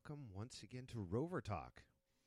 welcome once again to Rover Talk.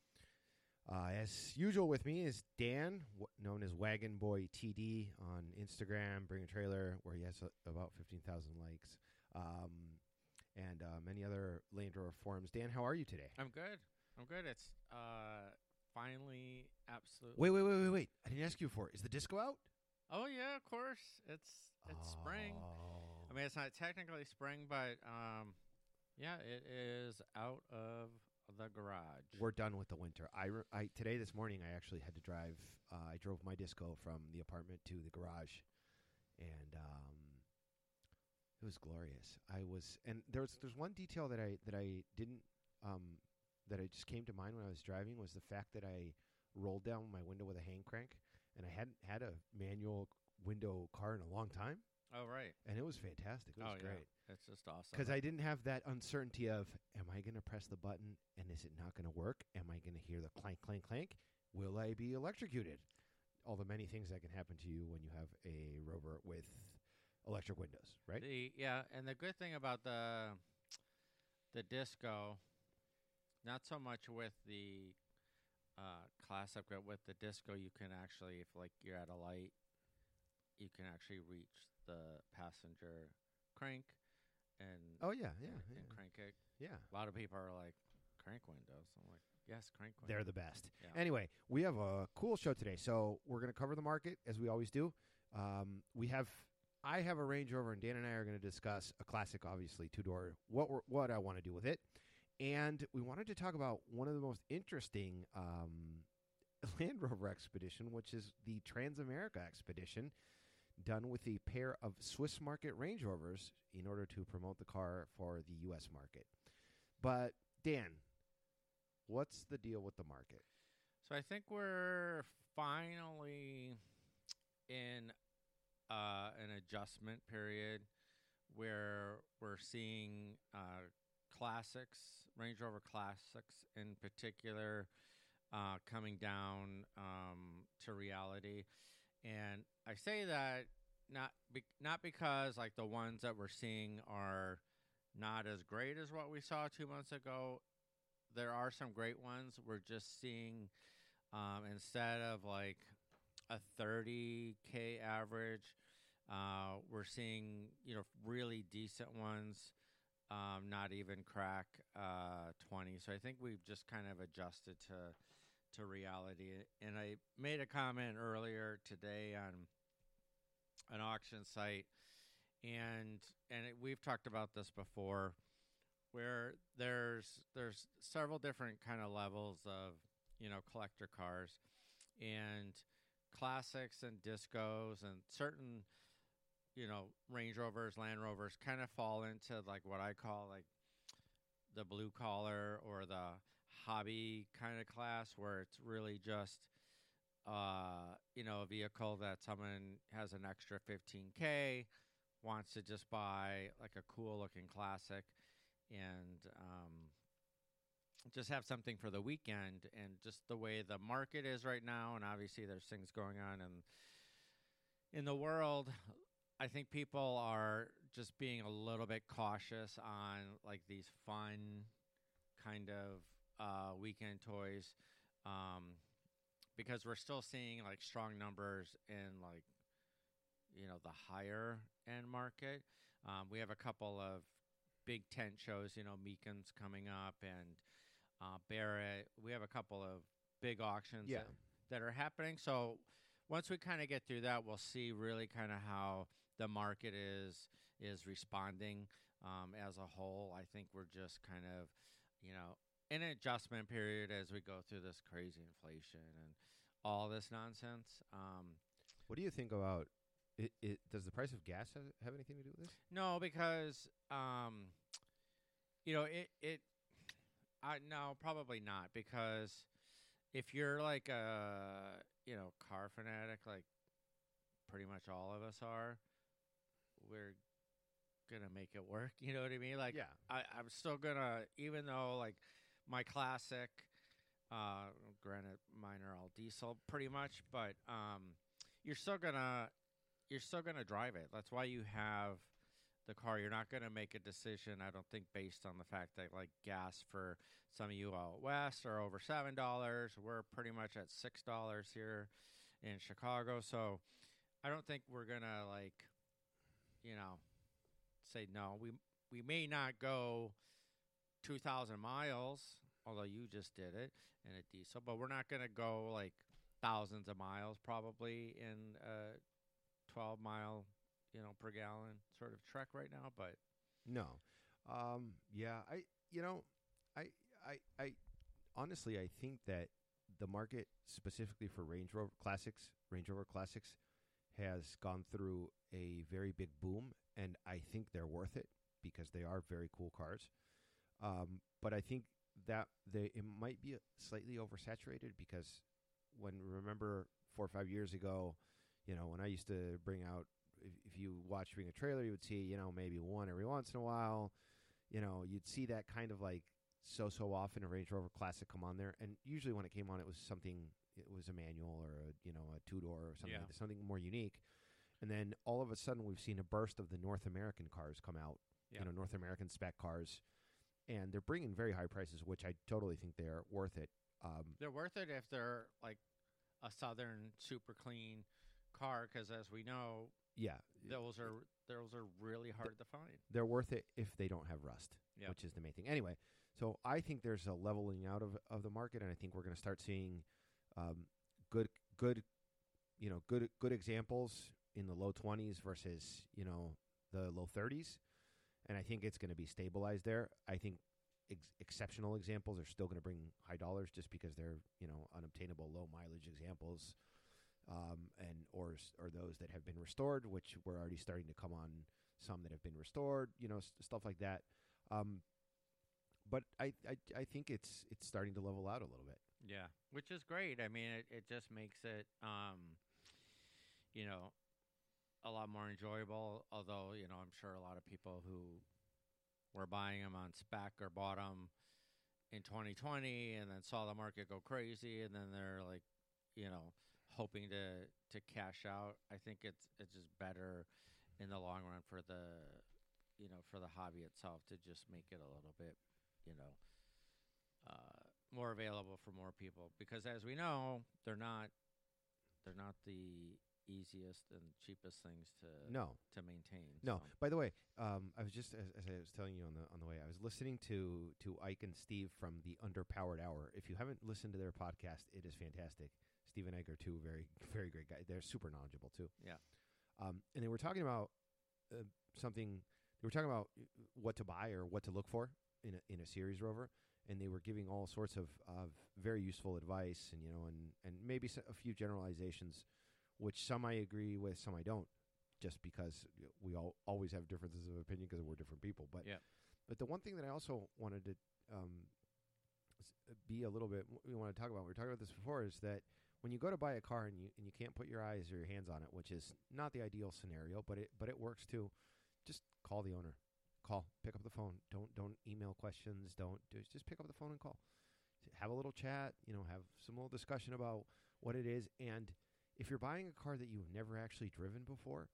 As usual with me is Dan, known as Wagon Boy TD on Instagram, Bring a Trailer, where he has about 15,000 likes, and many other Land Rover forums. Dan, how are you today? I'm good. It's finally absolutely... Wait. I didn't ask you before. Is the disco out? Oh, yeah, of course. It's spring. I mean, it's not technically spring, but yeah, it is out of the garage. We're done with the winter. This morning, I actually had to drive. I drove my disco from the apartment to the garage, and it was glorious. And there's one detail that I didn't that I just came to mind when I was driving was the fact that I rolled down my window with a hand crank, and I hadn't had a manual window car in a long time. Oh, right. And it was fantastic. It was great. Yeah. It's just awesome. Because I didn't have that uncertainty of, am I going to press the button and is it not going to work? Am I going to hear the clank, clank, clank? Will I be electrocuted? All the many things that can happen to you when you have a Rover with electric windows, right? And the good thing about the disco, not so much with the classic, but with the disco, you can actually, if like you're at a light, you can actually reach the passenger crank and and crank it. Yeah. A lot of people are like, crank windows. I'm like, yes, crank windows. They're the best. Yeah. Anyway, we have a cool show today. So we're going to cover the market as we always do. I have a Range Rover, and Dan and I are going to discuss a classic, obviously, two-door, what I want to do with it. And we wanted to talk about one of the most interesting Land Rover expedition, which is the Transamerica expedition, done with a pair of Swiss market Range Rovers in order to promote the car for the U.S. market. But, Dan, what's the deal with the market? So I think we're finally in an adjustment period where we're seeing classics, Range Rover classics in particular, coming down to reality. And I say that not because like the ones that we're seeing are not as great as what we saw 2 months ago. There are some great ones. We're just seeing instead of like a 30K average, we're seeing really decent ones, not even crack 20. So I think we've just kind of adjusted to reality. And I made a comment earlier today on an auction site, and we've talked about this before, where there's several different kind of levels of collector cars, and classics and discos and certain Range Rovers, Land Rovers kind of fall into like what I call like the blue collar or the hobby kind of class, where it's really just a vehicle that someone has an extra 15K, wants to just buy like a cool looking classic and just have something for the weekend. And just the way the market is right now, and obviously there's things going on in the world, I think people are just being a little bit cautious on like these fun kind of weekend toys, because we're still seeing like strong numbers in like the higher end market. We have a couple of big tent shows, Meakin's coming up, and Barrett. We have a couple of big auctions that are happening. So once we kind of get through that, we'll see really kind of how the market is responding as a whole. I think we're just kind of, in an adjustment period as we go through this crazy inflation and all this nonsense. What do you think about it? Does the price of gas have anything to do with this? No, because no, probably not. Because if you're like a car fanatic, like pretty much all of us are, we're gonna make it work. You know what I mean? Like, yeah. I'm still gonna, even though like my classic, granted mine are all diesel pretty much, but you're still gonna drive it. That's why you have the car. You're not going to make a decision, I don't think, based on the fact that like gas for some of you out west are over $7. We're pretty much at $6 here in Chicago. So I don't think we're gonna like, say no. We may not go 2,000 miles, although you just did it in a diesel, but we're not gonna go like thousands of miles probably in a 12-mile, per gallon sort of trek right now. But No. Yeah, I honestly, I think that the market specifically for Range Rover Classics, has gone through a very big boom, and I think they're worth it because they are very cool cars. But I think that it might be slightly oversaturated because remember 4 or 5 years ago, when I used to bring out, if you watch Bring a Trailer, you would see, maybe one every once in a while. You'd see that kind of like so often a Range Rover Classic come on there, and usually when it came on, it was a manual or a two-door or something, Yeah. something more unique. And then all of a sudden, we've seen a burst of the North American cars come out, Yeah. North American spec cars, and they're bringing very high prices, which I totally think they're worth it. they're worth it if they're like a Southern super clean car, because as we know, Yeah, those are really hard to find. they're worth it if they don't have rust, Yeah. which is the main thing. Anyway, so I think there's a leveling out of the market, and I think we're going to start seeing good examples in the low 20s versus the low 30s, and I think it's going to be stabilized there. I think exceptional examples are still going to bring high dollars just because they're unobtainable low mileage examples, and or those that have been restored, which we're already starting to come on some that have been restored, stuff like that. But I think it's starting to level out a little bit. Yeah, which is great. I mean, it just makes it, a lot more enjoyable. Although, I'm sure a lot of people who were buying them on spec or bought them in 2020 and then saw the market go crazy, and then they're like, hoping to cash out. I think it's just better in the long run for the hobby itself to just make it a little bit, more available for more people, because as we know, they're not the easiest and cheapest things to maintain. No. So. By the way, I was just as I was telling you on the way, I was listening to Ike and Steve from the Underpowered Hour. If you haven't listened to their podcast, it is fantastic. Steve and Ike are two very, very great guys. They're super knowledgeable too. Yeah. And they were talking about something. They were talking about what to buy or what to look for in a series rover, and they were giving all sorts of very useful advice, and and maybe a few generalizations, which some I agree with, some I don't, just because we all always have differences of opinion because we're different people. But Yeah. But the one thing that I also wanted to be a little bit, we want to talk about, we were talking about this before, is that when you go to buy a car and you can't put your eyes or your hands on it, which is not the ideal scenario, but it works too, just call the owner. Pick up the phone. Don't email questions. Just pick up the phone and call. Have a little chat, have some little discussion about what it is. And if you're buying a car that you've never actually driven before,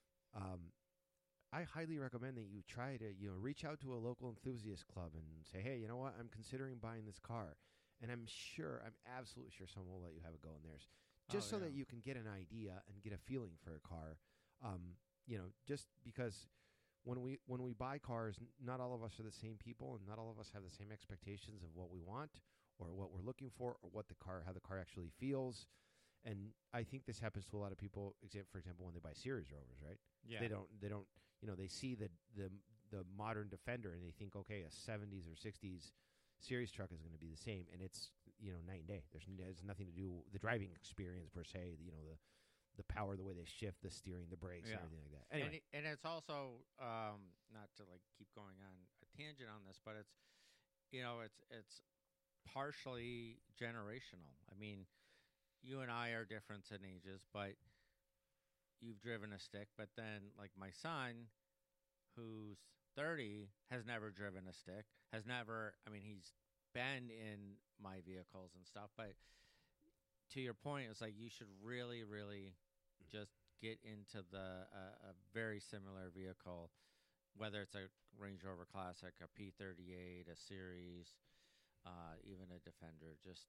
I highly recommend that you try to, reach out to a local enthusiast club and say, hey, you know what? I'm considering buying this car. And I'm absolutely sure someone will let you have a go in theirs, just so that you can get an idea and get a feeling for a car. Just because when we buy cars, not all of us are the same people, and not all of us have the same expectations of what we want or what we're looking for or how the car actually feels. And I think this happens to a lot of people, for example, when they buy series rovers, right? Yeah. They don't, they see the modern Defender and they think, okay, a 70s or 60s series truck is going to be the same, and it's night and day. There's nothing to do the driving experience per se. The power, the way they shift, the steering, the brakes, and everything like that. Anyway, and it's also not to like keep going on a tangent on this, but it's partially generational. I mean, you and I are different in ages, but you've driven a stick. But then, like my son, who's 30, has never driven a stick. He's been in my vehicles and stuff. But to your point, it's like you should really, really just get into a very similar vehicle whether it's a Range Rover Classic, a P38, a Series, even a Defender. Just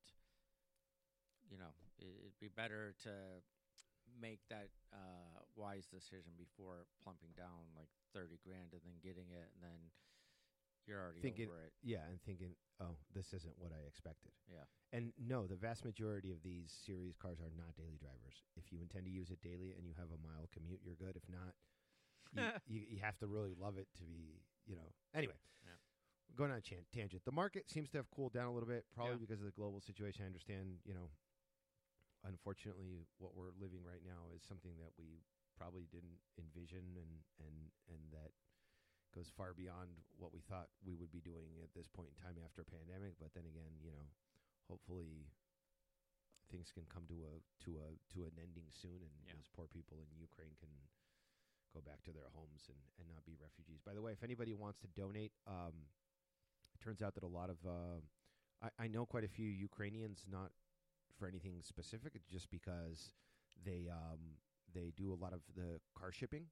it'd be better to make that wise decision before plumping down like 30 grand and then getting it, and then you're already thinking, over it. Yeah, and thinking, oh, this isn't what I expected. Yeah. And no, the vast majority of these series cars are not daily drivers. If you intend to use it daily and you have a mile commute, you're good. If not, you have to really love it to be, Anyway, Yeah. going on a tangent. The market seems to have cooled down a little bit, probably Yeah. because of the global situation. I understand, unfortunately, what we're living right now is something that we probably didn't envision, and that goes far beyond what we thought we would be doing at this point in time after a pandemic. But then again, hopefully things can come to an ending soon, and Yeah. those poor people in Ukraine can go back to their homes and not be refugees. By the way, if anybody wants to donate, it turns out that a lot of I know quite a few Ukrainians, not for anything specific, it's just because they do a lot of the car shipping.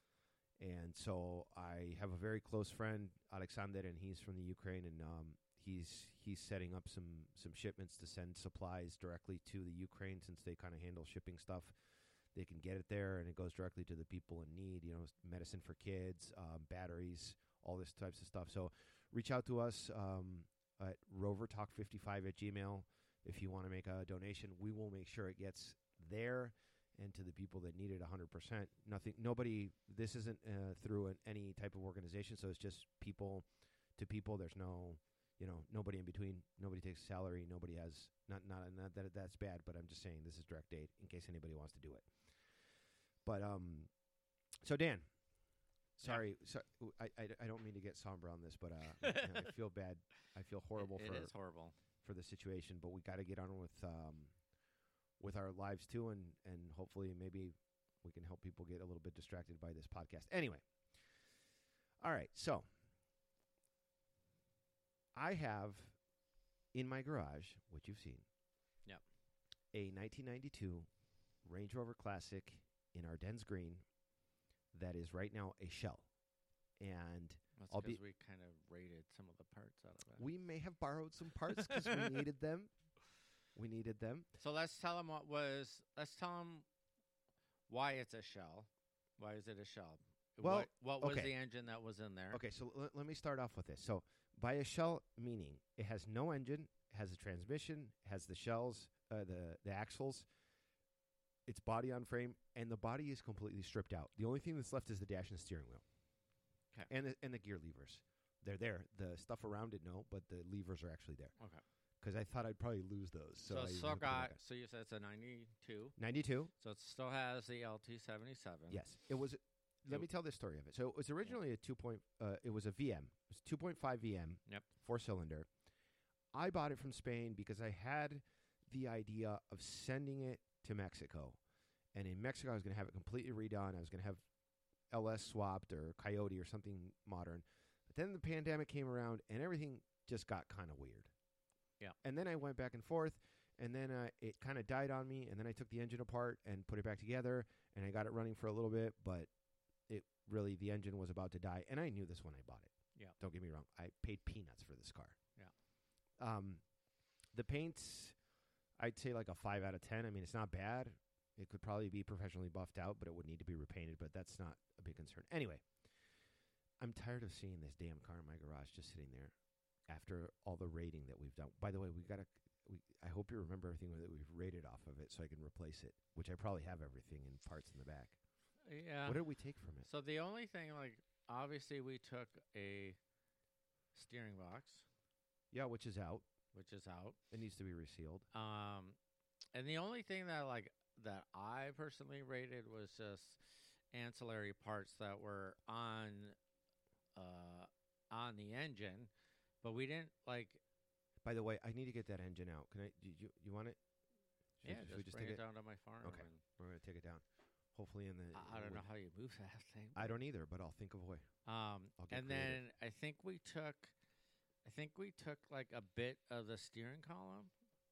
And so I have a very close friend, Alexander, and he's from the Ukraine, and he's setting up some shipments to send supplies directly to the Ukraine, since they kind of handle shipping stuff. They can get it there, and it goes directly to the people in need. Medicine for kids, batteries, all this types of stuff. So reach out to us at rovertalk55@gmail.com if you want to make a donation. We will make sure it gets there and to the people that need it 100%. Nobody. This isn't through any type of organization, so it's just people to people. There's no, nobody in between. Nobody takes a salary. Nobody has not that that's bad, but I'm just saying this is direct aid in case anybody wants to do it. But so Dan, sorry, I don't mean to get somber on this, but I feel bad. I feel horrible. It is horrible for the situation, but we got to get on with our lives too, and hopefully maybe we can help people get a little bit distracted by this podcast. Anyway, all right, so I have in my garage, which you've seen, a 1992 Range Rover Classic in Ardennes Green that is right now a shell. And that's because we kind of raided some of the parts out of it. We may have borrowed some parts because we needed them. We needed them. So let's tell them let's tell them why it's a shell. Why is it a shell? Well, what was the engine that was in there? Okay, so let me start off with this. So by a shell, meaning it has no engine, has a transmission, has the shells, the axles, its body on frame, and the body is completely stripped out. The only thing that's left is the dash and the steering wheel. Okay. And the gear levers. They're there. The stuff around it, no, but the levers are actually there. Okay. Because I thought I'd probably lose those. So you said it's a 92. 92. So it still has the LT77. Yes. It was. Let me tell this story of it. So it was originally it was a VM. It was 2.5 VM. Yep. 4-cylinder. I bought it from Spain because I had the idea of sending it to Mexico. And in Mexico, I was going to have it completely redone. I was going to have LS swapped or Coyote or something modern. But then the pandemic came around and everything just got kind of weird. Yeah. And then I went back and forth, and then it kind of died on me, and then I took the engine apart and put it back together, and I got it running for a little bit, but the engine was about to die, and I knew this when I bought it. Yeah. Don't get me wrong. I paid peanuts for this car. Yeah. The paint's, I'd say like a 5 out of 10. I mean, it's not bad. It could probably be professionally buffed out, but it would need to be repainted, but that's not a big concern. Anyway, I'm tired of seeing this damn car in my garage just sitting there after all the rating that we've done. By the way, I hope you remember everything that we've rated off of it so I can replace it, which I probably have everything in parts in the back. Yeah. What did we take from it? So the only thing, obviously we took a steering box. Yeah, which is out. It needs to be resealed. And the only thing that that I personally rated was just ancillary parts that were on the engine, but we didn't By the way, I need to get that engine out. Can I? You want it? Should we just bring it down to my farm. Okay, we're gonna take it down. Hopefully in the. I don't know how you move that thing. I don't either, but I'll think of a way. Then I think we took a bit of the steering column.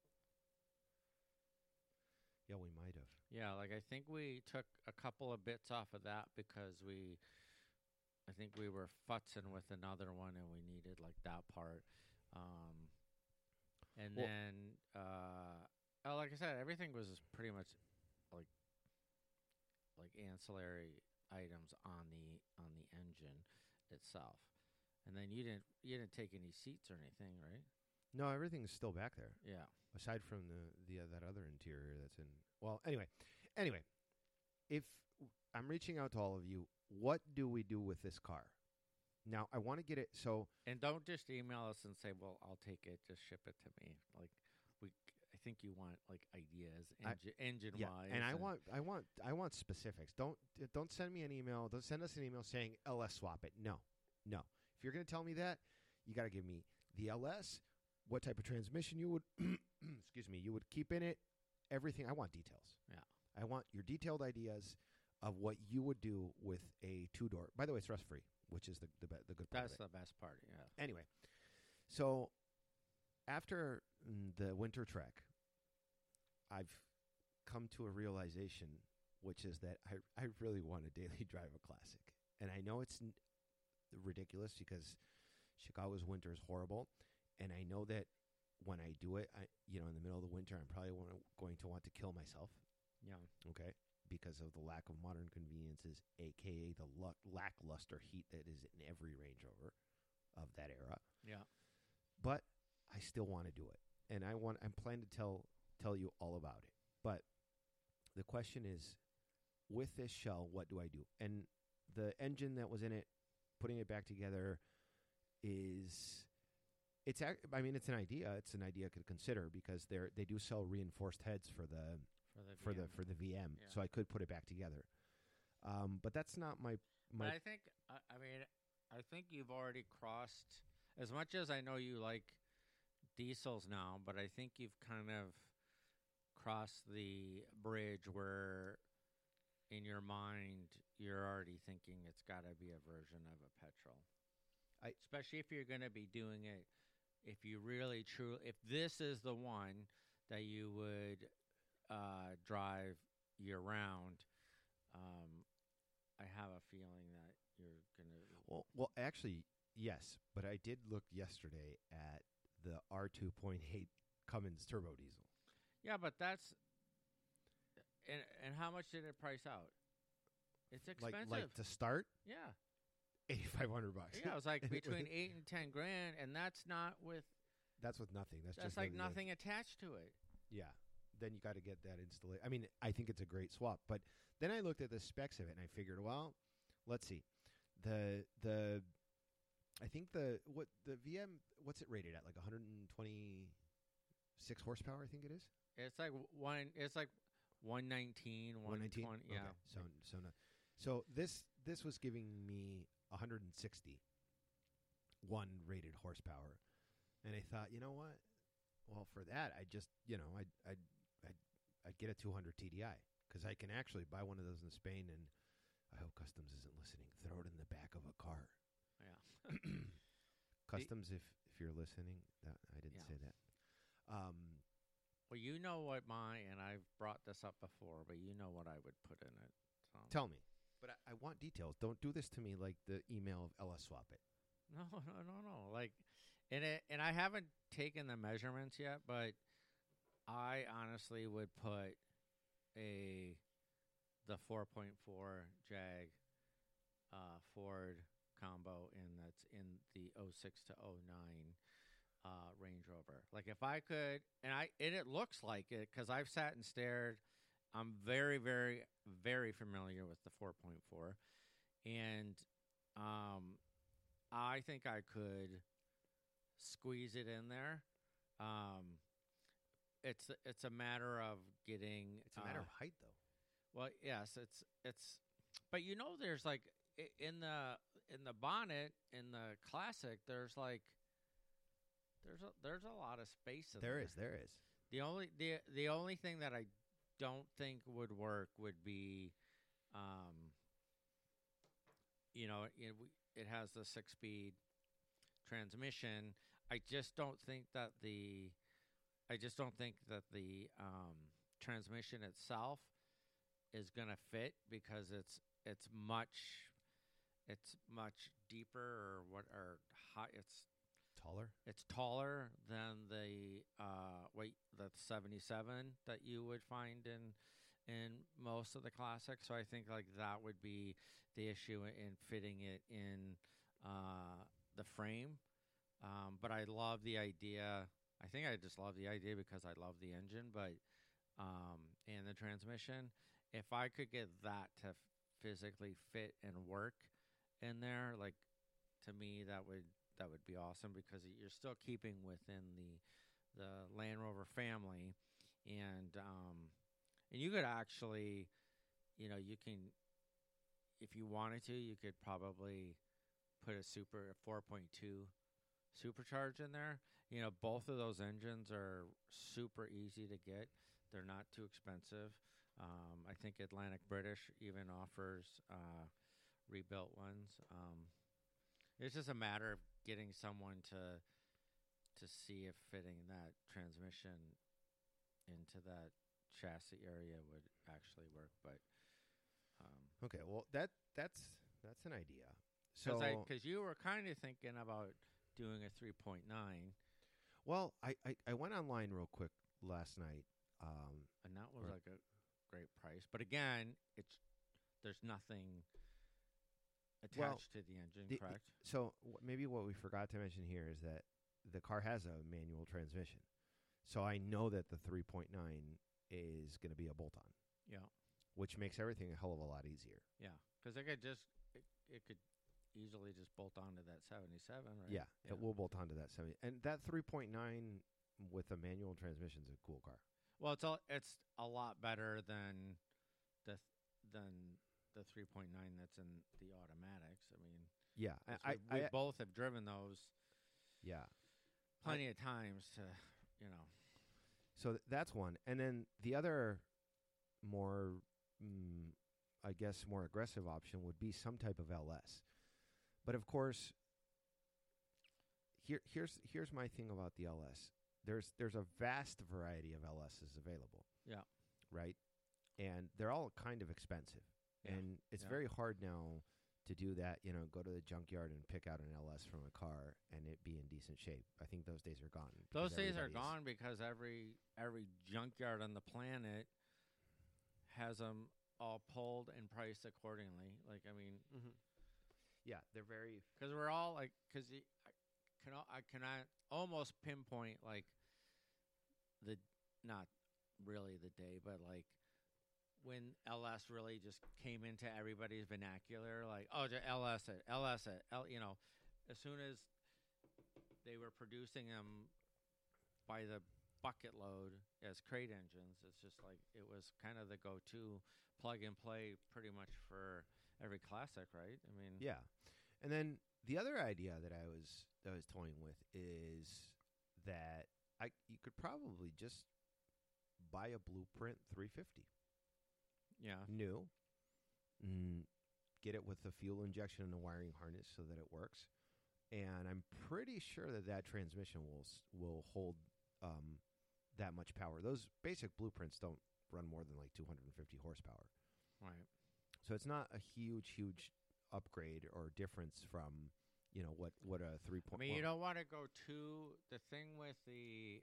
Yeah, we might have. Yeah, I think we took a couple of bits off of that because we I think we were futzing with another one, and we needed like that part. Um, and Well- then, like I said, everything was pretty much like ancillary items on the engine itself. And then you didn't take any seats or anything, right? No, everything's still back there. Yeah. Aside from the that other interior that's in. Well, anyway, if I'm reaching out to all of you, what do we do with this car? Now, I want to get it so And don't just email us and say, "Well, I'll take it. Just ship it to me." Like I think you want like ideas, engine wise. and I want specifics. Don't send me an email. Don't send us an email saying LS swap it. No. If you're going to tell me that, you got to give me the LS, what type of transmission you would excuse me, you would keep in it, everything. I want details. Yeah. I want your detailed ideas of what you would do with a 2-door. By the way, it's rust free, which is the good part That's of it. the best part. Yeah. Anyway, so after the winter trek, I've come to a realization, which is that I really want to daily drive a classic. And I know it's ridiculous because Chicago's winter is horrible. And I know that when I do it, in the middle of the winter, I'm probably going to want to kill myself. Yeah. Okay. Because of the lack of modern conveniences, a.k.a. the lackluster heat that is in every Range Rover of that era. Yeah. But I still want to do it. And I'm planning to tell you all about it. But the question is, with this shell, what do I do? And the engine that was in it, putting it back together it's an idea. It's an idea I could consider because they do sell reinforced heads for the VM, Yeah. so I could put it back together. But that's not my. But I think I think you've already crossed. As much as I know you like diesels now, but I think you've kind of crossed the bridge where, in your mind, you're already thinking it's got to be a version of a petrol. Especially if you're going to be doing it, if you really if this is the one that you would drive year round, I have a feeling that you're going to. Well, actually, yes, but I did look yesterday at the R2.8 Cummins turbo diesel. Yeah, but that's and how much did it price out? It's expensive. Like to start, yeah, $8,500. yeah. It was like between $8,000 and $10,000, and that's not with. That's with nothing. That's just like nothing attached to it. Yeah. Then you got to get that installation. I mean, I think it's a great swap. But then I looked at the specs of it and I figured, well, let's see. I think the VM, what's it rated at? Like 126 horsepower, I think it is. It's like 119, 120. Yeah. Okay. So this was giving me 160 rated horsepower. And I thought, you know what? Well, for that, I'd get a 200 TDI because I can actually buy one of those in Spain, and I hope Customs isn't listening. Throw it in the back of a car. Yeah. Customs, if you're listening, I didn't say that. Well, you know what and I've brought this up before, but you know what I would put in it. So. Tell me. But I want details. Don't do this to me like the email of LS Swap It. No. Like, and I haven't taken the measurements yet, but I honestly would put the 4.4 Jag Ford combo that's in the 06 to 09 Range Rover. Like if I could, and it looks like it because I've sat and stared. I'm very, very, very familiar with the 4.4, and I think I could squeeze it in there. It's a matter of getting. It's a matter of height, though. Well, yes, it's. But there's like in the bonnet in the Classic, there's a lot of space in there. There is. The only thing that I don't think would work would be, it has the 6-speed transmission. I just don't think that the transmission itself is going to fit because it's much it's much deeper or what or high. Taller. It's taller than the 77 that you would find in most of the classics. So I think like that would be the issue in fitting it in the frame. But I love the idea. I think I just love the idea because I love the engine, but and the transmission. If I could get that to physically fit and work in there, like to me that would be awesome because you're still keeping within the Land Rover family, and you could actually, you can if you wanted to, you could probably put a 4.2 supercharge in there. Both of those engines are super easy to get. They're not too expensive. I think Atlantic British even offers rebuilt ones. It's just a matter of getting someone to see if fitting that transmission into that chassis area would actually work. But Okay, well that's an idea. So because you were kind of thinking about doing a 3.9, well, I went online real quick last night. and that was like a great price. But again, there's nothing attached to the engine, correct? So maybe what we forgot to mention here is that the car has a manual transmission. So I know that the 3.9 is going to be a bolt-on. Yeah. Which makes everything a hell of a lot easier. Yeah, because it could easily just bolt onto that 77, right? Yeah, it will bolt onto that 70. And that 3.9 with a manual transmission is a cool car. Well, it's a lot better than the 3.9 that's in the automatics. I mean, yeah, we both have driven those. Yeah, plenty of times to, So that's one, and then the other more, I guess, more aggressive option would be some type of LS. But of course, here's my thing about the LS. There's a vast variety of LSs available. Yeah. Right? And they're all kind of expensive. Yeah. And it's very hard now to do that, go to the junkyard and pick out an LS from a car and it be in decent shape. I think those days are gone. Those days are gone because every junkyard on the planet has them all pulled and priced accordingly. Like, I mean, yeah, they're very, because we're all like, because I cannot almost pinpoint like not really the day, but like when LS really just came into everybody's vernacular, like, oh, LS it, as soon as they were producing them by the bucket load as crate engines, it's just like it was kind of the go-to plug and play pretty much for every classic, right? I mean, yeah. And then the other idea that I was toying with is that you could probably just buy a Blueprint 350. Yeah. New. Get it with the fuel injection and the wiring harness so that it works. And I'm pretty sure that transmission will hold that much power. Those basic Blueprints don't run more than like 250 horsepower. Right. So it's not a huge upgrade or difference from, what a 3.1. I mean, you don't want to go the thing with the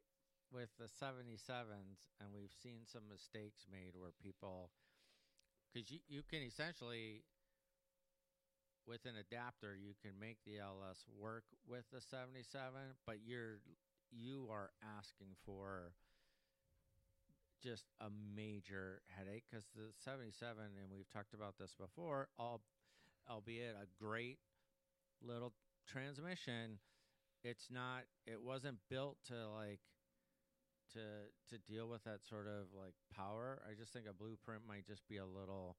77s, and we've seen some mistakes made where people, because you can essentially, with an adapter, you can make the LS work with the 77, but you are asking for just a major headache because the 77, and we've talked about this before, albeit a great little transmission, it wasn't built to deal with that sort of like power. I just think a Blueprint might just be a little,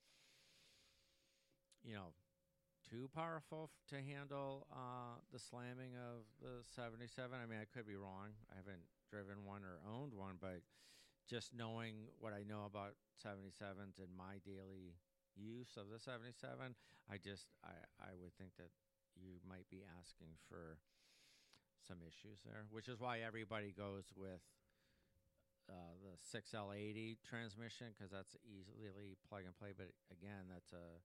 too powerful to handle the slamming of the 77. I mean, I could be wrong. I haven't driven one or owned one, but just knowing what I know about 77s in my daily use of the 77, I would think that you might be asking for some issues there, which is why everybody goes with the 6L80 transmission because that's easily plug and play. But again, that's a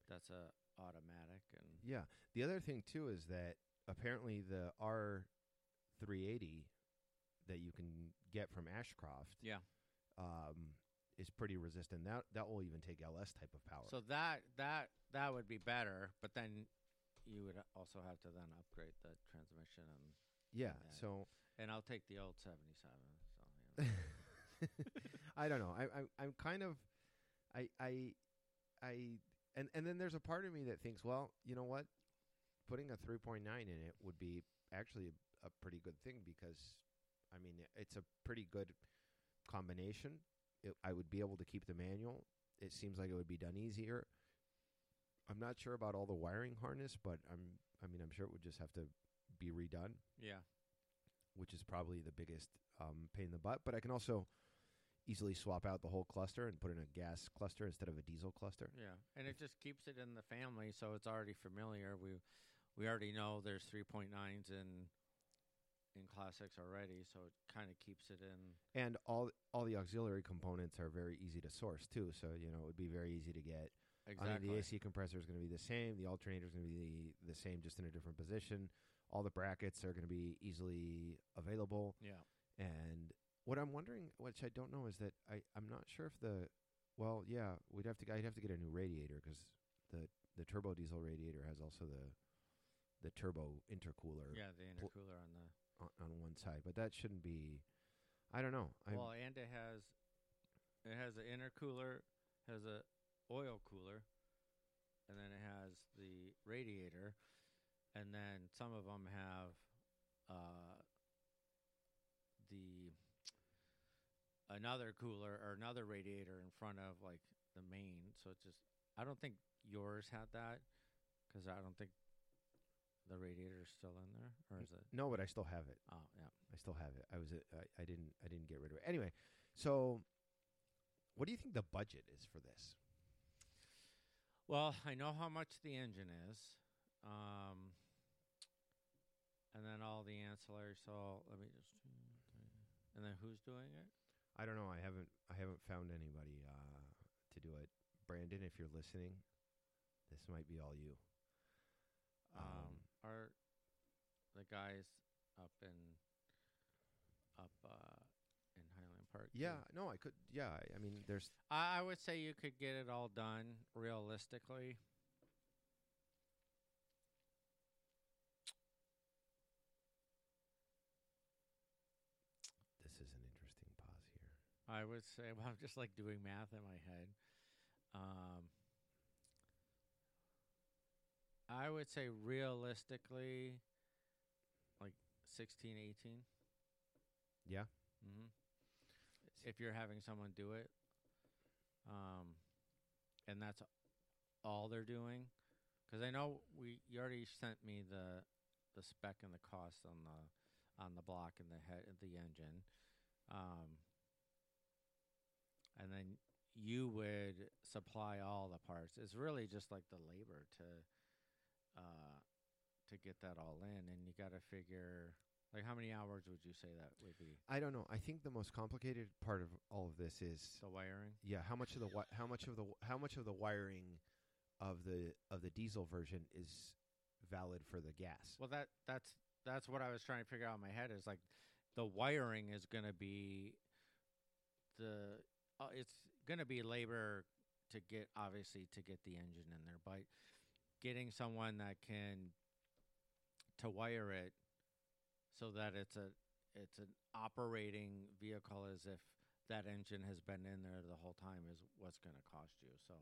that's a automatic, and Yeah. The other thing too is that apparently the R380 that you can get from Ashcroft yeah. is pretty resistant. That will even take LS type of power. So that would be better, but then you would also have to then upgrade the transmission yeah. that. So and I'll take the old 77. So I don't know. I'm kind of I and then there's a part of me that thinks, well, you know what? Putting a 3.9 in it would be actually a pretty good thing because, I mean, it's a pretty good combination. I would be able to keep the manual. It seems like it would be done easier. I'm not sure about all the wiring harness, but I'm sure it would just have to be redone, yeah. which is probably the biggest pain in the butt. But I can also easily swap out the whole cluster and put in a gas cluster instead of a diesel cluster. Yeah, and it just keeps it in the family, so it's already familiar. We already know there's 3.9s in classics already, so it kind of keeps it in. And all the auxiliary components are very easy to source too, so it would be very easy to get. Exactly. I mean, the AC compressor is going to be the same. The alternator is going to be the same, just in a different position. All the brackets are going to be easily available. Yeah. And what I'm wondering, which I don't know, is that I'm not sure if I'd have to get a new radiator because the turbo diesel radiator has also the turbo intercooler. Yeah, the intercooler on one side, but that shouldn't be. I don't know. Well, and it has an intercooler, has a oil cooler, and then it has the radiator, and then some of them have another cooler or another radiator in front of like the main. So it's just, I don't think yours had that because I don't think the radiator is still in there, or is it? No, but I still have it. Oh yeah, I still have it. I didn't get rid of it. Anyway, so what do you think the budget is for this? Well, I know how much the engine is, and then all the ancillary. So let me just, and then who's doing it? I don't know. I haven't found anybody to do it. Brandon, if you're listening, this might be all you. Are the guys up in Highland Park? Yeah, too? no, I could. Yeah, I mean, there's. I would say you could get it all done realistically. This is an interesting pause here. I would say, well, I'm just like doing math in my head. I would say realistically, like 16, 18. Yeah. Mm-hmm. If you're having someone do it, and that's all they're doing, because I know you already sent me the spec and the cost on the block and the head the engine, and then you would supply all the parts. It's really just like the labor to get that all in, and you got to figure. Like, how many hours would you say that would be? I don't know. I think the most complicated part of all of this is The wiring? yeah. How much of the wiring of the diesel version is valid for the gas? Well, that's what I was trying to figure out in my head is like the wiring is going to be it's going to be labor to get the engine in there, but getting someone that can to wire it so that it's an operating vehicle as if that engine has been in there the whole time is what's going to cost you. So,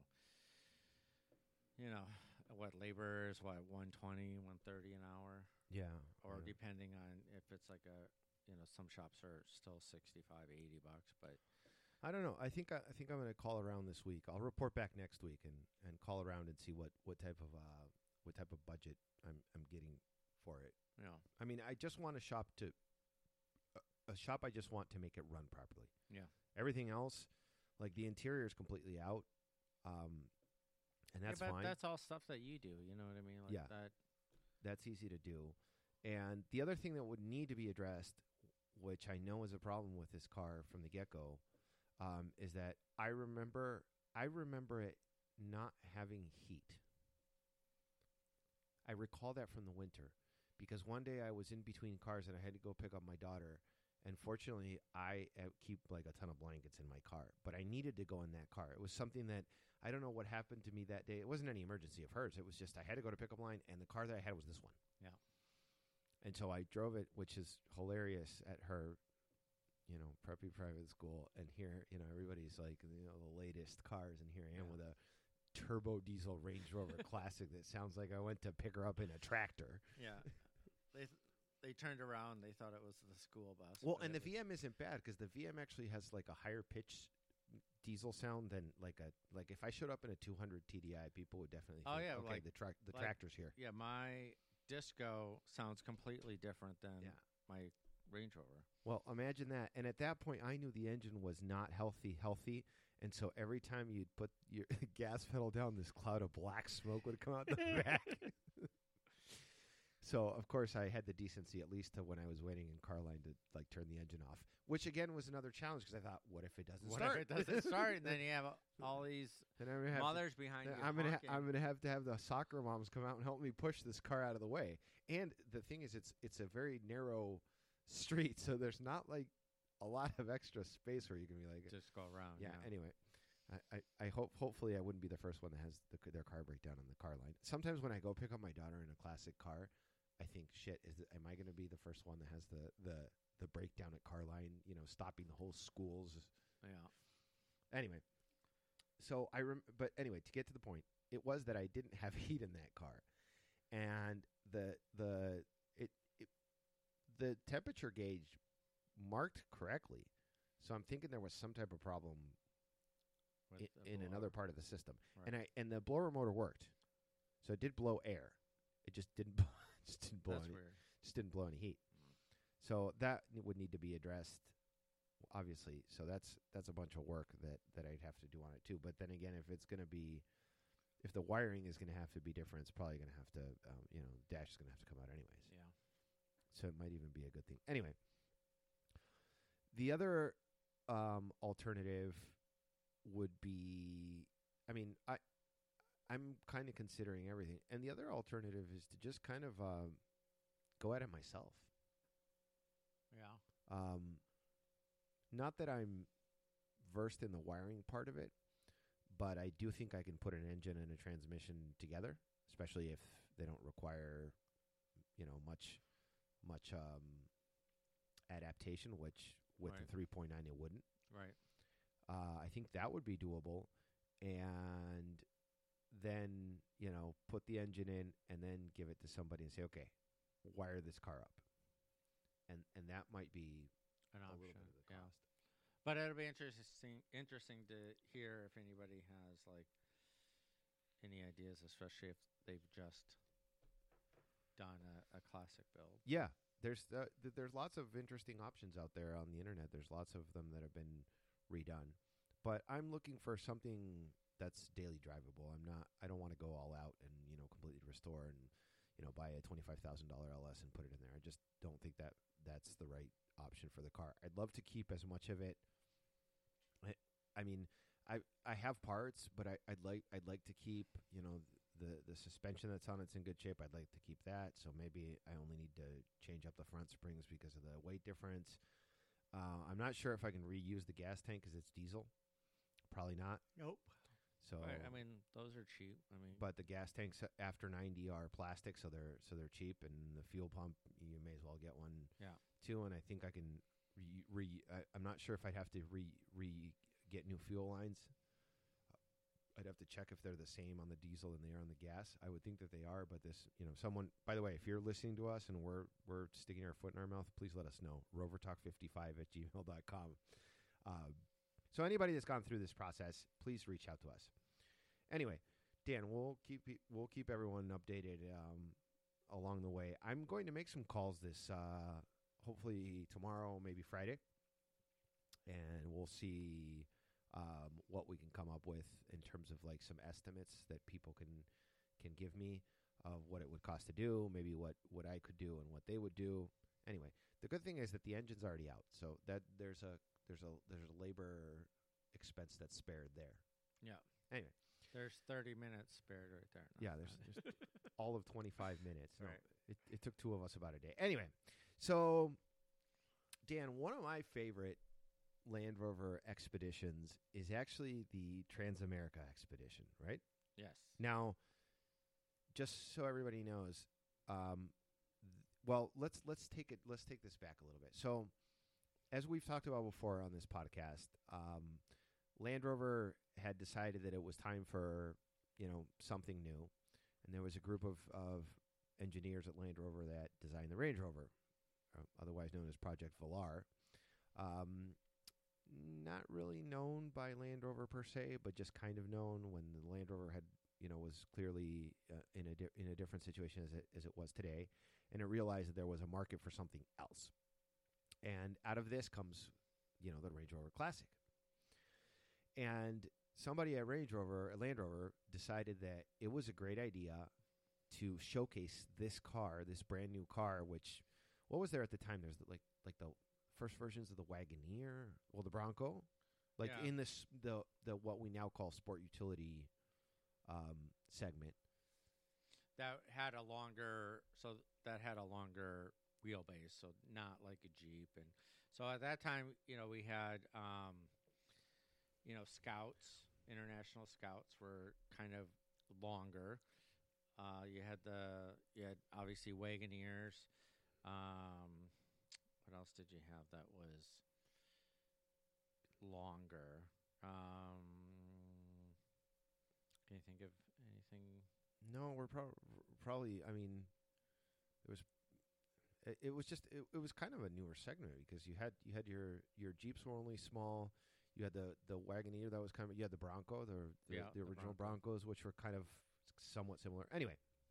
what labor is 120, 130 an hour, Yeah. or yeah. depending on if it's like some shops are still $65, $80, but I don't know. I think I'm going to call around this week. I'll report back next week and call around and see what type of budget I'm getting for it. I mean, I just want a shop I just want to make it run properly. Yeah. Everything else, like the interior is completely out, and that's but fine. that's all stuff that you do. You know what I mean? Like Yeah. That's easy to do. And the other thing that would need to be addressed, which I know is a problem with this car from the get-go, is that I remember it not having heat. I recall that from the winter because one day I was in between cars and I had to go pick up my daughter. And fortunately, I keep like a ton of blankets in my car, but I needed to go in that car. It was something that I don't know what happened to me that day. It wasn't any emergency of hers. It was just I had to go to pickup line, and the car that I had was this one. Yeah. And so I drove it, which is hilarious at her, preppy private school. And here, everybody's like, the latest cars. And here I am with a turbo diesel Range Rover Classic that sounds like I went to pick her up in a tractor. Yeah. They turned around. They thought it was the school bus. Well, and the VM isn't bad because the VM actually has like a higher pitch diesel sound than like if I showed up in a 200 TDI, people would definitely think, okay, the tractor's here. Yeah, my Disco sounds completely different than my Range Rover. Well, imagine that. And at that point, I knew the engine was not healthy. And so every time you'd put your gas pedal down, this cloud of black smoke would come out the back. So, of course, I had the decency, at least to when I was waiting in car line, to like turn the engine off, which again was another challenge because I thought, what if it doesn't start? What if it doesn't start? And then you have all these mothers behind you. I'm gonna have to have the soccer moms come out and help me push this car out of the way. And the thing is, it's a very narrow street, so there's not like a lot of extra space where you can be like just go around. Yeah. Anyway, I hopefully I wouldn't be the first one that has their car break down on the car line. Sometimes when I go pick up my daughter in a classic car, I think, shit, am I going to be the first one that has the breakdown at car line, stopping the whole schools? Yeah. Anyway, so but anyway, to get to the point, it was that I didn't have heat in that car, and the temperature gauge marked correctly, so I'm thinking there was some type of problem in another part of the system, right. and the blower motor worked, so it did blow air, it just didn't. Just didn't blow any heat. So that would need to be addressed, obviously. So that's a bunch of work that I'd have to do on it too. But then again, if the wiring is going to have to be different, it's probably going to have to, dash is going to have to come out anyways. Yeah. So it might even be a good thing. Anyway, the other alternative would be, I'm kind of considering everything. And the other alternative is to just kind of go at it myself. Yeah. Not that I'm versed in the wiring part of it, but I do think I can put an engine and a transmission together, especially if they don't require, much adaptation, which with right. the 3.9 it wouldn't. Right. I think that would be doable. And then, put the engine in and then give it to somebody and say, okay, wire this car up. And that might be an option. A little bit of the cost. But it'll be interesting to hear if anybody has like any ideas, especially if they've just done a classic build. Yeah, there's lots of interesting options out there on the internet. There's lots of them that have been redone. But I'm looking for something that's daily drivable. I don't want to go all out and, completely restore and, buy a $25,000 LS and put it in there. I just don't think that's the right option for the car. I'd love to keep as much of it. I have parts, but I'd like to keep, the suspension that's on it's in good shape. I'd like to keep that. So maybe I only need to change up the front springs because of the weight difference. I'm not sure if I can reuse the gas tank because it's diesel. Probably not. Nope. So right, those are cheap. But the gas tanks after 90 are plastic, so they're cheap, and the fuel pump you may as well get one. Yeah. Too, and I think I can I'm not sure if I'd have to get new fuel lines. I'd have to check if they're the same on the diesel than they are on the gas. I would think that they are, but this, someone. By the way, if you're listening to us and we're sticking our foot in our mouth, please let us know. rovertalk55@gmail.com. So anybody that's gone through this process, please reach out to us. Anyway, Dan, we'll keep everyone updated along the way. I'm going to make some calls this hopefully tomorrow, maybe Friday, and we'll see what we can come up with in terms of like some estimates that people can give me of what it would cost to do, maybe what I could do and what they would do. Anyway, the good thing is that the engine's already out, so that there's a labor expense that's spared there. Yeah. Anyway, There's 30 minutes spared right there. No, Yeah, there's all of 25 minutes. No, Right. it took two of us about a day. Anyway, so Dan, one of my favorite Land Rover expeditions is actually the Transamerica expedition, right? Yes. Now, just so everybody knows, well, let's take this back a little bit. So, as we've talked about before on this podcast, Land Rover had decided that it was time for something new, and there was a group of engineers at Land Rover that designed the Range Rover, otherwise known as Project Velar. Not really known by Land Rover per se, but just kind of known when the Land Rover had was clearly in a different situation as it was today, and it realized that there was a market for something else. And out of this comes, the Range Rover Classic. And somebody at Land Rover, decided that it was a great idea to showcase this car, this brand new car. Which, what was there at the time? There's like the first versions of the Wagoneer, well, the Bronco, in this the what we now call sport utility segment. That had a longer wheelbase, so not like a Jeep. And so at that time, we had Scouts, international Scouts were kind of longer. You had obviously Wagoneers. What else did you have that was longer? Can you think of anything? No, we're probably. I mean, it was kind of a newer segment because you had your Jeeps were only small. You had the Wagoneer that was you had the Bronco, the original Broncos, which were kind of somewhat similar. Anyway,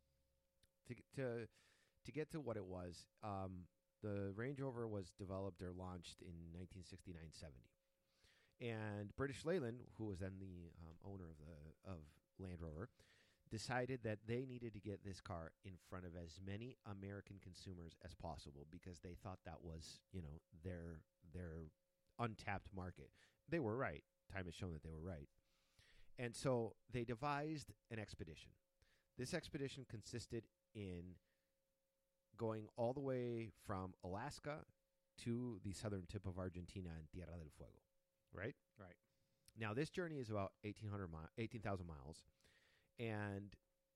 to get to what it was, the Range Rover was developed or launched in 1969-70. And British Leyland, who was then the owner of Land Rover, decided that they needed to get this car in front of as many American consumers as possible because they thought that was, their untapped market. They were right. Time has shown that they were right. And so they devised an expedition. This expedition consisted in going all the way from Alaska to the southern tip of Argentina and Tierra del Fuego, right? Right. Now, this journey is about 18,000 miles. And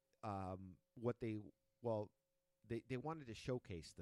they wanted to showcase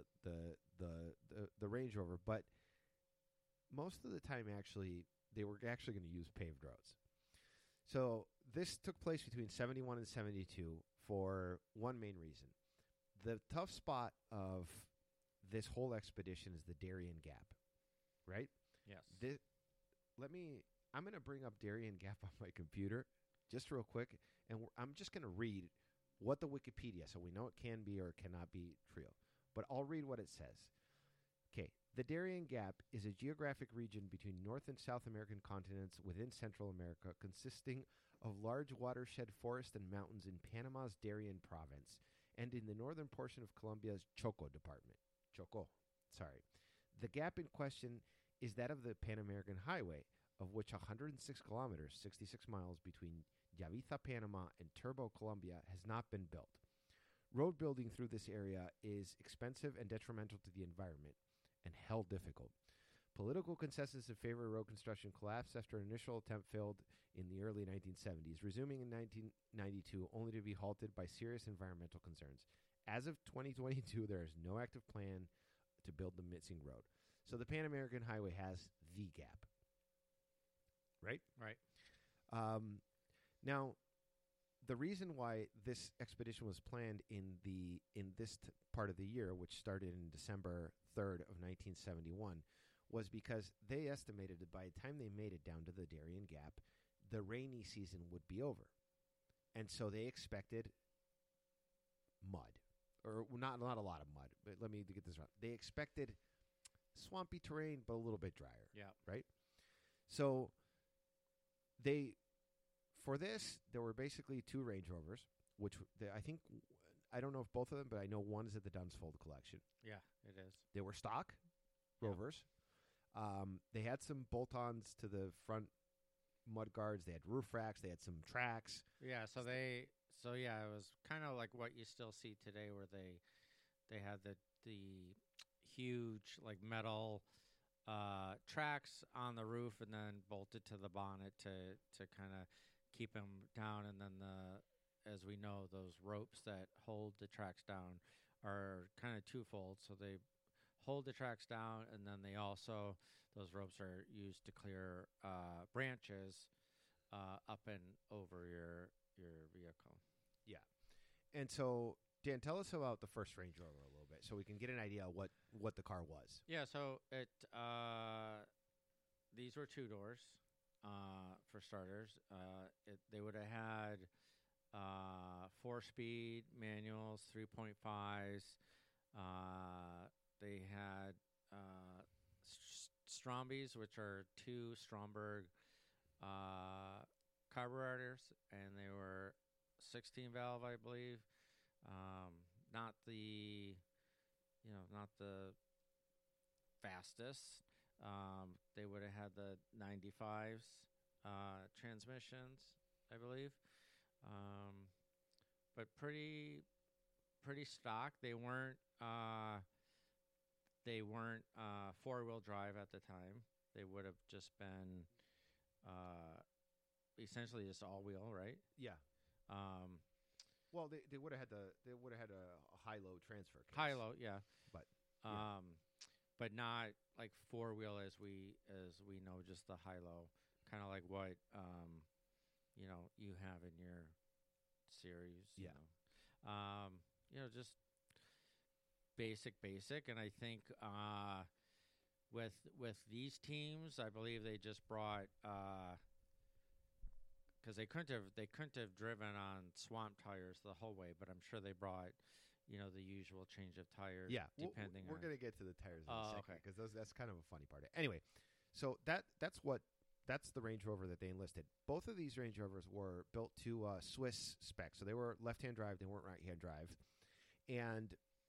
the Range Rover, but most of the time, actually, they were actually going to use paved roads. So this took place between 71 and 72 for one main reason. The tough spot of this whole expedition is the Darien Gap, right? Yes. I'm going to bring up Darien Gap on my computer just real quick, and I'm just going to read what the Wikipedia, so we know it can be or cannot be true. But I'll read what it says. Okay. The Darien Gap is a geographic region between North and South American continents within Central America, consisting of large watershed forest and mountains in Panama's Darien province and in the northern portion of Colombia's Choco department. The gap in question is that of the Pan American Highway, of which 106 kilometers, 66 miles between Yavita, Panama, and Turbo, Colombia, has not been built. Road building through this area is expensive and detrimental to the environment, and hell difficult. Political consensus in favor of road construction collapsed after an initial attempt failed in the early 1970s, resuming in 1992 only to be halted by serious environmental concerns. As of 2022, there is no active plan to build the missing road. So the Pan American Highway has the gap. Right? Right. Now, the reason why this expedition was planned in this part of the year, which started in December 3rd of 1971, was because they estimated that by the time they made it down to the Darien Gap, the rainy season would be over. And so they expected mud. Or not a lot of mud, but let me get this right. They expected swampy terrain, but a little bit drier. Yeah. Right? So for this, there were basically two Range Rovers, which I don't know if both of them, but I know one is at the Dunsfold collection. Yeah, it is. They were stock Rovers. They had some bolt-ons to the front mud guards. They had roof racks. They had some tracks. Yeah, it was kind of like what you still see today, where they had the huge like metal tracks on the roof and then bolted to the bonnet to kind of keep them down. And then as we know, those ropes that hold the tracks down are kind of twofold. So they hold the tracks down, and then they also, those ropes are used to clear branches up and over your vehicle. Yeah. And so, Dan, tell us about the first Range Rover a little bit, so we can get an idea of what the car was. Yeah, so these were 2 doors for starters. They would have had 4-speed manuals, 3.5s. They had Strombis, which are 2 Stromberg carburetors, and they were 16 valve, I believe. Not the fastest. They would have had the 95s transmissions, I believe, but pretty stock. They weren't 4-wheel drive at the time. They would have just been essentially just all-wheel, right? Yeah. Well, they would have had a high-low transfer case. High-low, yeah. But but not like 4-wheel as we know, just the high-low, kind of like what you have in your series. Yeah. Just basic, and I think with these teams, I believe they just brought because they couldn't have driven on swamp tires the whole way, but I'm sure they brought the usual change of tires. Yeah, depending. We're gonna get to the tires in a second, okay. because that's kind of a funny part. Anyway, so that's the Range Rover that they enlisted. Both of these Range Rovers were built to Swiss specs, so they were left-hand drive. They weren't right-hand drive, and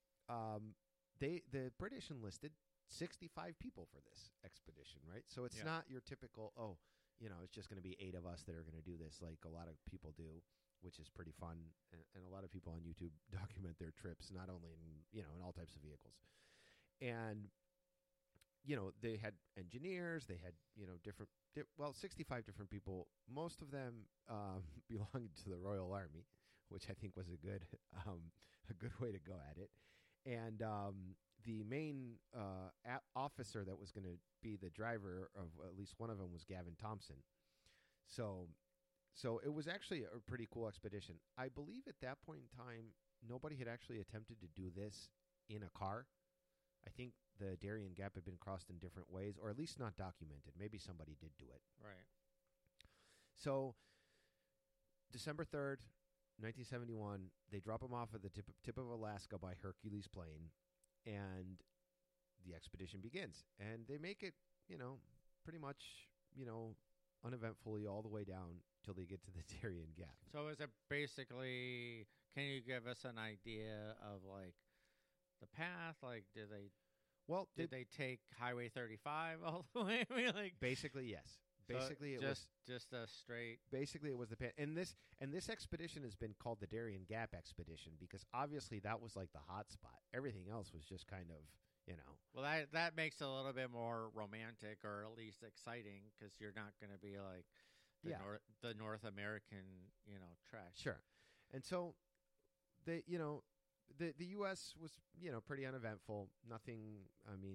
the British enlisted 65 people for this expedition, right? So it's not your typical, it's just going to be 8 of us that are going to do this, like a lot of people do, which is pretty fun. And a lot of people on YouTube document their trips, not only in all types of vehicles. And, they had engineers, they had, 65 different people. Most of them belonged to the Royal Army, which I think was a good way to go at it. And the main officer that was going to be the driver of at least one of them was Gavin Thompson. So it was actually a pretty cool expedition. I believe at that point in time, nobody had actually attempted to do this in a car. I think the Darien Gap had been crossed in different ways, or at least not documented. Maybe somebody did do it. Right. So December 3rd, 1971, they drop them off at the tip of Alaska by Hercules plane, and the expedition begins. And they make it, pretty much, uneventfully all the way down till they get to the Darien Gap. So is it basically, can you give us an idea of like the path? Like, did they take Highway 35 all the way? I mean, like, basically, yes. Basically, so just a straight. Basically, it was the path. And this expedition has been called the Darien Gap Expedition because obviously that was like the hot spot. Everything else was just kind of, Well, that makes it a little bit more romantic, or at least exciting, because you're not going to be like the North American, track. Sure. And so the U.S. was, pretty uneventful. Nothing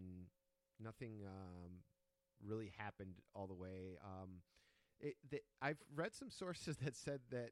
really happened all the way. I've read some sources that said that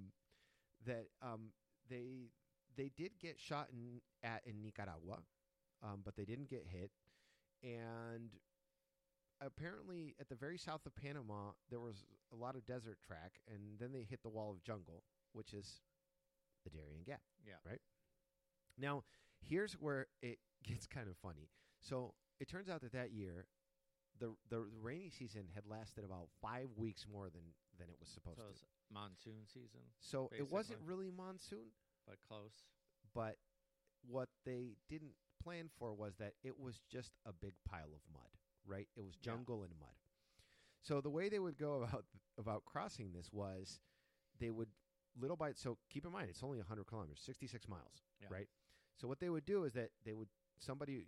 they did get shot in Nicaragua, but they didn't get hit. And apparently, at the very south of Panama, there was a lot of desert track, and then they hit the wall of jungle, which is the Darien Gap. Yeah. Right? Now, here's where it gets kind of funny. So it turns out that year, the rainy season had lasted about 5 weeks more than it was supposed to. So it's monsoon season. So basically. It wasn't really monsoon. But close. But what they didn't plan for was that it was just a big pile of mud, right? It was jungle and mud. So the way they would go about crossing this was they would little by so keep in mind it's only 100 kilometers, 66 miles, Yeah. right? So what they would do is that they would somebody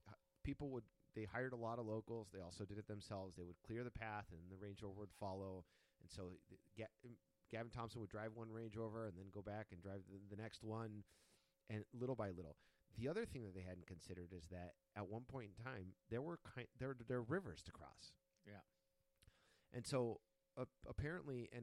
they hired a lot of locals. They also did it themselves. They would clear the path, and the Range Rover would follow. And so Gavin Thompson would drive one Range Rover and then go back and drive the next one, and little by little. The other thing that they hadn't considered is that at one point in time there were rivers to cross. Yeah. And so apparently, and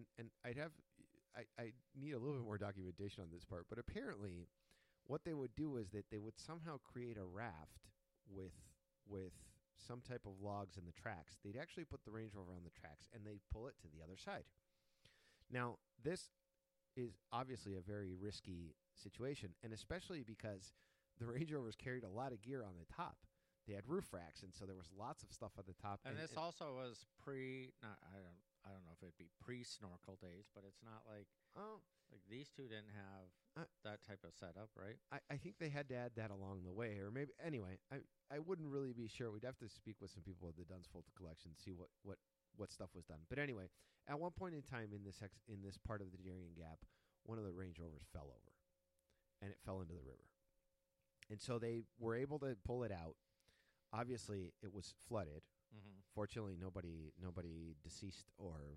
I need a little bit more documentation on this part, but apparently what they would do is that they would somehow create a raft with some type of logs in the tracks. They'd actually put the Range Rover on the tracks, and they'd pull it to the other side. Now, this is obviously a very risky situation, and especially because the Range Rovers carried a lot of gear on the top. They had roof racks, and so there was lots of stuff at the top. And this also was I don't know if it'd be pre-snorkel days, but it's not like these two didn't have that type of setup, right? I think they had to add that along the way, or maybe anyway. I wouldn't really be sure. We'd have to speak with some people at the Duns Fulton collection to see what stuff was done. But anyway, at one point in time in this part of the Darien Gap, one of the Range Rovers fell over, and it fell into the river. And so they were able to pull it out. Obviously, it was flooded. Mm-hmm. Fortunately, nobody deceased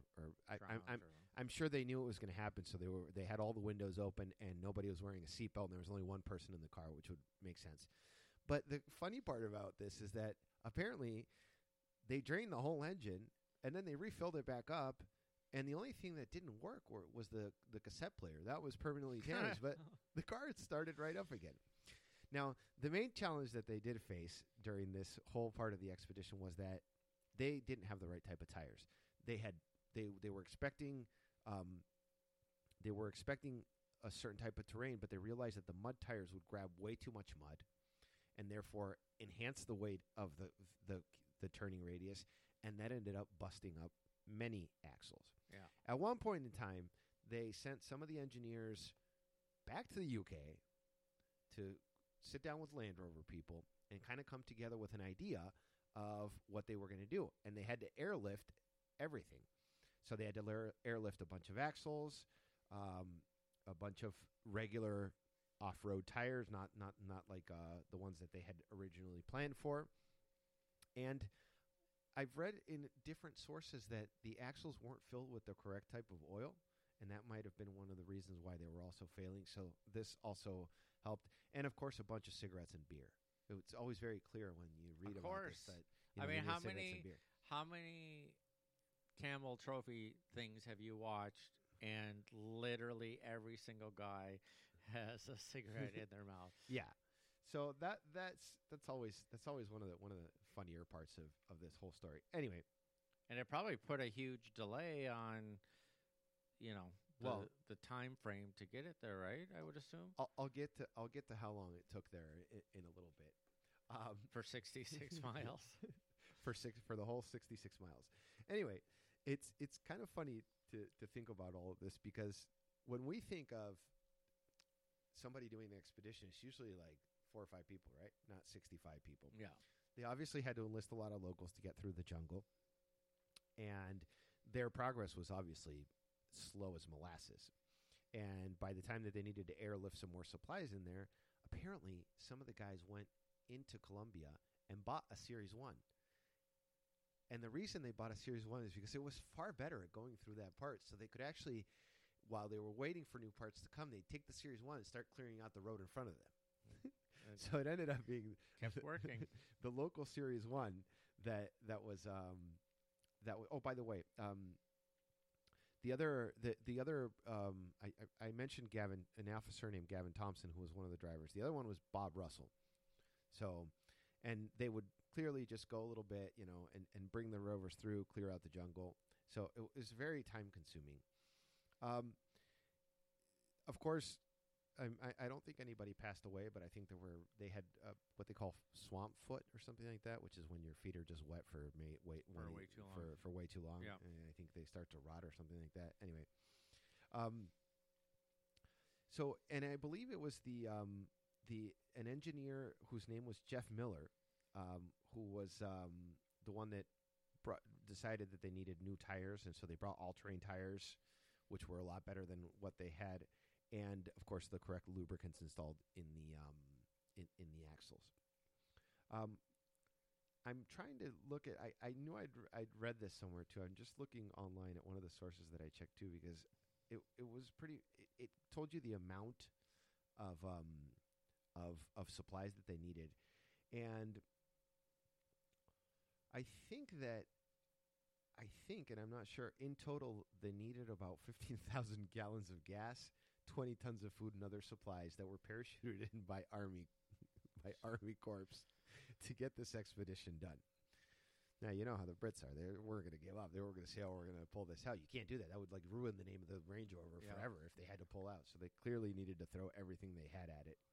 I'm sure they knew it was going to happen, so they had all the windows open and nobody was wearing a seatbelt, and there was only one person in the car, which would make sense. But the funny part about this is that apparently they drained the whole engine and then they refilled it back up, and the only thing that didn't work was the cassette player. That was permanently damaged, but the car had started right up again. Now, the main challenge that they did face during this whole part of the expedition was that they didn't have the right type of tires. They were expecting a certain type of terrain, but they realized that the mud tires would grab way too much mud, and therefore enhance the weight of the turning radius, and that ended up busting up many axles. Yeah. At one point in time, they sent some of the engineers back to the UK to sit down with Land Rover people and kind of come together with an idea of what they were going to do. And they had to airlift everything. So they had to airlift a bunch of axles, a bunch of regular off-road tires, not like the ones that they had originally planned for. And I've read in different sources that the axles weren't filled with the correct type of oil, and that might have been one of the reasons why they were also failing. So this also helped. And, of course, a bunch of cigarettes and beer. It's always very clear when you read about this that how many Camel Trophy things have you watched, and literally every single guy has a cigarette in their mouth? Yeah. So that's always one of the funnier parts of this whole story. Anyway, and it probably put a huge delay on, the time frame to get it there, right? I would assume. I'll get to how long it took there in a little bit. For 66 miles. for the whole 66 miles. Anyway, it's kind of funny to think about all of this, because when we think of somebody doing the expedition, it's usually like 4 or 5 people, right? Not 65 people. Yeah. They obviously had to enlist a lot of locals to get through the jungle, and their progress was obviously slow as molasses. And by the time that they needed to airlift some more supplies in there, apparently some of the guys went into Colombia and bought a Series 1. And the reason they bought a Series 1 is because it was far better at going through that part. So they could actually, while they were waiting for new parts to come, they'd take the Series 1 and start clearing out the road in front of them. So it ended up being kept working. The local Series 1 that was oh, by the way, the other I mentioned Gavin, an officer named Gavin Thompson, who was one of the drivers. The other one was Bob Russell. So, and they would clearly just go a little bit, and bring the rovers through, clear out the jungle. So it was very time consuming. Of course, I don't think anybody passed away, but I think they had what they call swamp foot or something like that, which is when your feet are just wet for way too long. For way too long. Yeah. And I think they start to rot or something like that. Anyway, so, and I believe it was an engineer whose name was Jeff Miller, who was the one that decided that they needed new tires, and so they brought all-terrain tires, which were a lot better than what they had, and of course the correct lubricants installed in the in the axles. I'm trying to look at. I knew I'd read this somewhere too. I'm just looking online at one of the sources that I checked too, because it was pretty. It told you the amount of supplies that they needed, and I think, and I'm not sure, in total they needed about 15,000 gallons of gas, 20 tons of food and other supplies that were parachuted in by Army Corps to get this expedition done. Now, you know how the Brits are. They weren't going to give up. They were going to say, oh, we're going to pull this out. You can't do that. That would ruin the name of the Range Rover forever if they had to pull out. So they clearly needed to throw everything they had at it.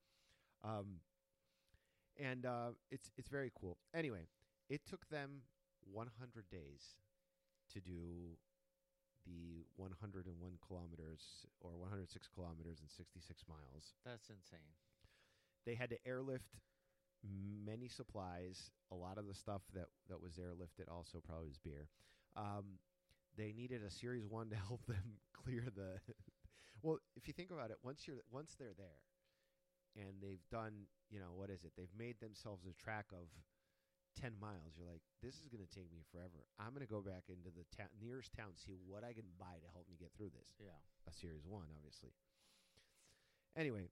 It's very cool. Anyway, it took them 100 days to do the 101 kilometers or 106 kilometers and 66 miles. That's insane. They had to airlift many supplies. A lot of the stuff that was airlifted also probably was beer. They needed a Series 1 to help them clear the... Well, if you think about it, once they're there and they've done, what is it? They've made themselves a track of 10 miles. You're like, this is going to take me forever. I'm going to go back into the nearest town, see what I can buy to help me get through this. Yeah. A Series 1, obviously. Anyway,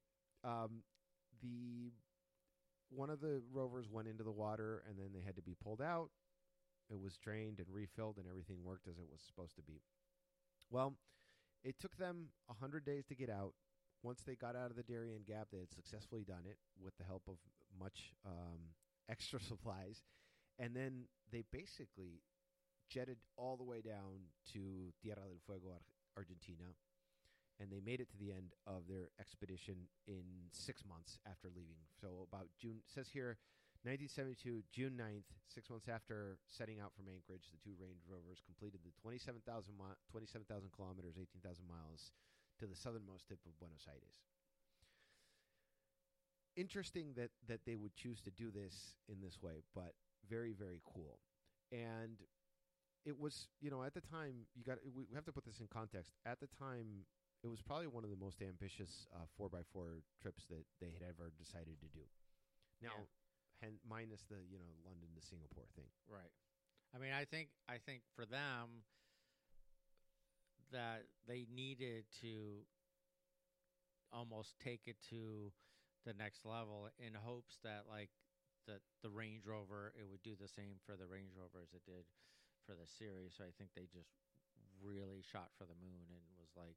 one of the rovers went into the water, and then they had to be pulled out. It was drained and refilled, and everything worked as it was supposed to be. Well, it took them 100 days to get out. Once they got out of the Darien Gap, they had successfully done it with the help of much extra supplies. And then they basically jetted all the way down to Tierra del Fuego, Argentina. And they made it to the end of their expedition in 6 months after leaving. So about June, it says here, 1972, June 9th, 6 months after setting out from Anchorage, the two Range Rovers completed the 27,000 kilometers, 18,000 miles to the southernmost tip of Buenos Aires. Interesting that they would choose to do this in this way, but very, very cool. And it was, at the time, we have to put this in context. At the time, it was probably one of the most ambitious 4x4 trips that they had ever decided to do. Now, minus the London to Singapore thing. Right. I mean, I think for them that they needed to almost take it to the next level in hopes that the Range Rover, it would do the same for the Range Rover as it did for the series. So I think they just really shot for the moon and was like,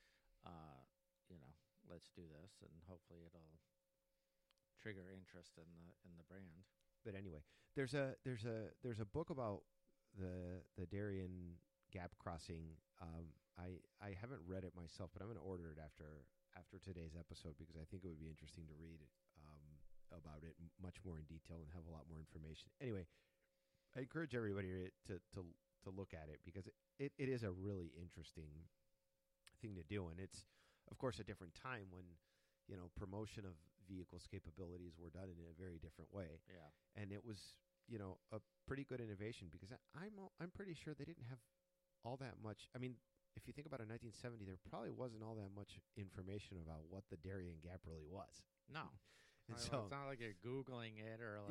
let's do this, and hopefully it'll trigger interest in the brand. But anyway, there's a book about the Darien Gap crossing. I haven't read it myself, but I'm going to order it after today's episode because I think it would be interesting to read about it much more in detail and have a lot more information. Anyway, I encourage everybody to look at it because it is a really interesting thing to do, and it's of course a different time when promotion of vehicles capabilities were done in a very different way. Yeah, and it was a pretty good innovation because I'm pretty sure they didn't have all that much. I mean, if you think about it, in 1970, there probably wasn't all that much information about what the Darien Gap really was. No, and so it's not like you're Googling it or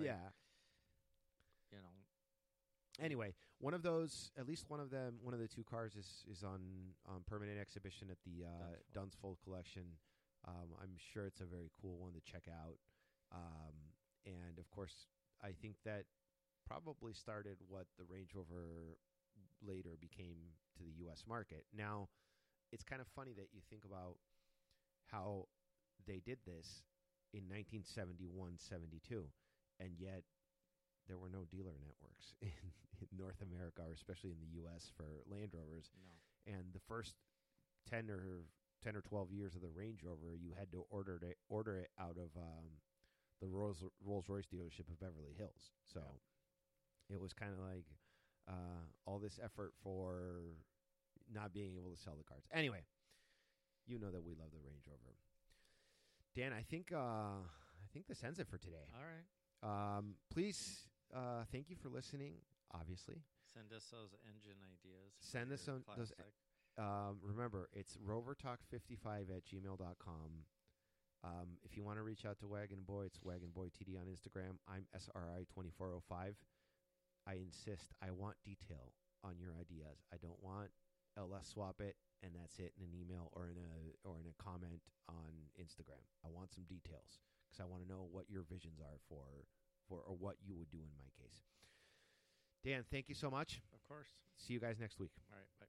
Anyway, at least one of the two cars is on permanent exhibition at the Dunsfold Collection. I'm sure it's a very cool one to check out. And of course, I think that probably started what the Range Rover later became to the U.S. market. Now, it's kind of funny that you think about how they did this in 1971-72, and yet there were no dealer networks in North America, or especially in the U.S. for Land Rovers. No. And the first 10 or 12 years of the Range Rover, you had to order it out of the Rolls-Royce dealership of Beverly Hills. So it was kind of like all this effort for not being able to sell the cars. Anyway, you know that we love the Range Rover. Dan, I think this ends it for today. All right. Please, thank you for listening. obviously. Send us those engine ideas. for Send us your those. classic. Remember, it's rovertalk55@gmail.com. If you want to reach out to Wagon Boy, it's Wagon Boy TD on Instagram. I'm SRI2405. I insist. I want detail on your ideas. I don't want let's swap it and that's it in an email or in a comment on Instagram. I want some details because I want to know what your visions are for or what you would do in my case. Dan, thank you so much. Of course. See you guys next week. All right.